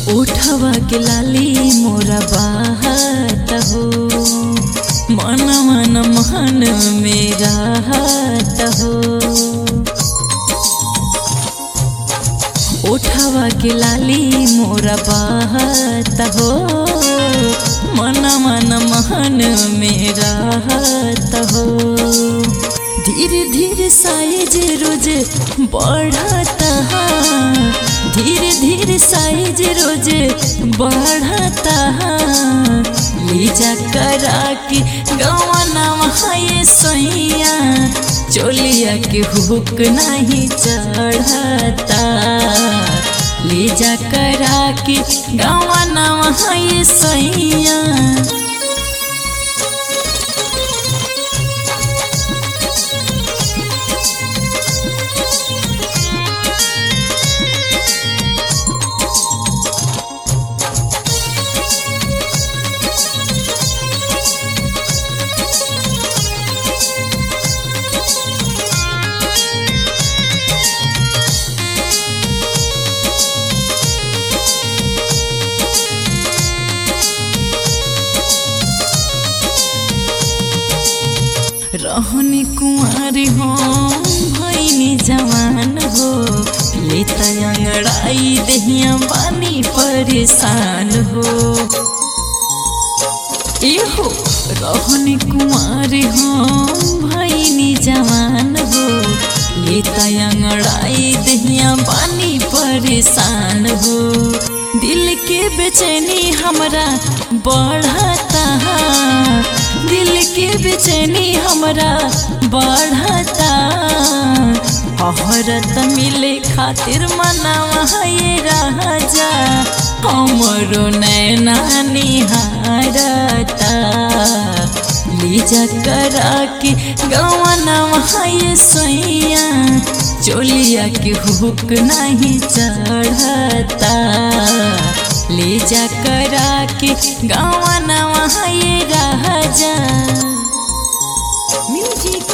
उठवा के लाली मोरा बाहत हो, मन मन मन मेरा हाथ हो। उठवा के लाली मोरा बाहत हो, मन मन मन मेरा हाथ हो। धीरे धीरे साइज रोज बढ़ता, धीरे धीरे साइज रोज बढ़ता। ले जा करा के गवाना वहाँ सैया, चोलिया के हुक नहीं चढ़ता। ले जा करा के गवाना वहाँ सैया। रहनी कुंवारी हो भैनी जवान हो, लेता अंगड़ाई दहिया बानी परेशान हो। एहो रहनी कुंवारी हो भैनी जवान हो, लेता अंगड़ाई दहिया बानी परेशान हो। दिल के बेचैनी हमरा बढ़ता, दिल के बेचैनी हमरा बढ़ता। हरत मिले खातिर मनावा ये राजा, हमरो नैना निहारता। ले जा करा के गवाना वहाँ सैया, चोलिया के हुक नहीं चढ़ता। ले जा करा के गवाना वहाँ राजा। म्यूजिक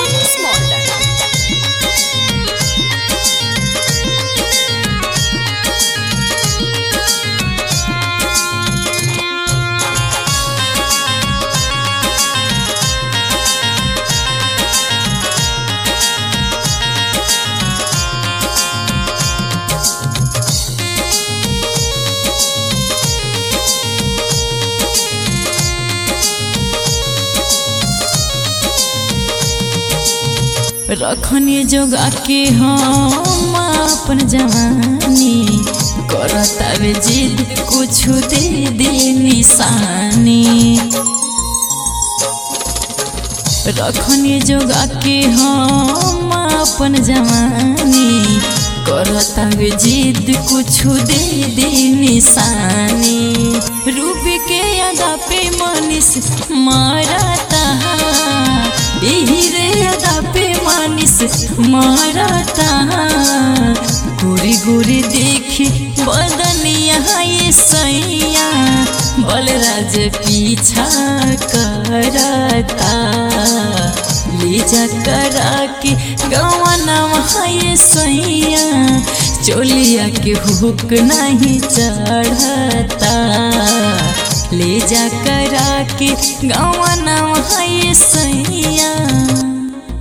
रखनी जोगा के हम अपन जवानी, करता वे जिद कुछ दे दे निशानी। रखनी जोगा के हम अपन जवानी, करता वे जिद कुछ दे दे निशानी। रूप के अदा पे मनीष मारता, यही रे अदा पे मनीष मारता। गोरी गोरी देखी बदनिया ये सैया, बलराज पीछा करता। ले जा करा के गवाना वहाँ सैया, चोलिया के हुक नहीं चढ़ता। ले जा करा के गवाना वहाँ सैया।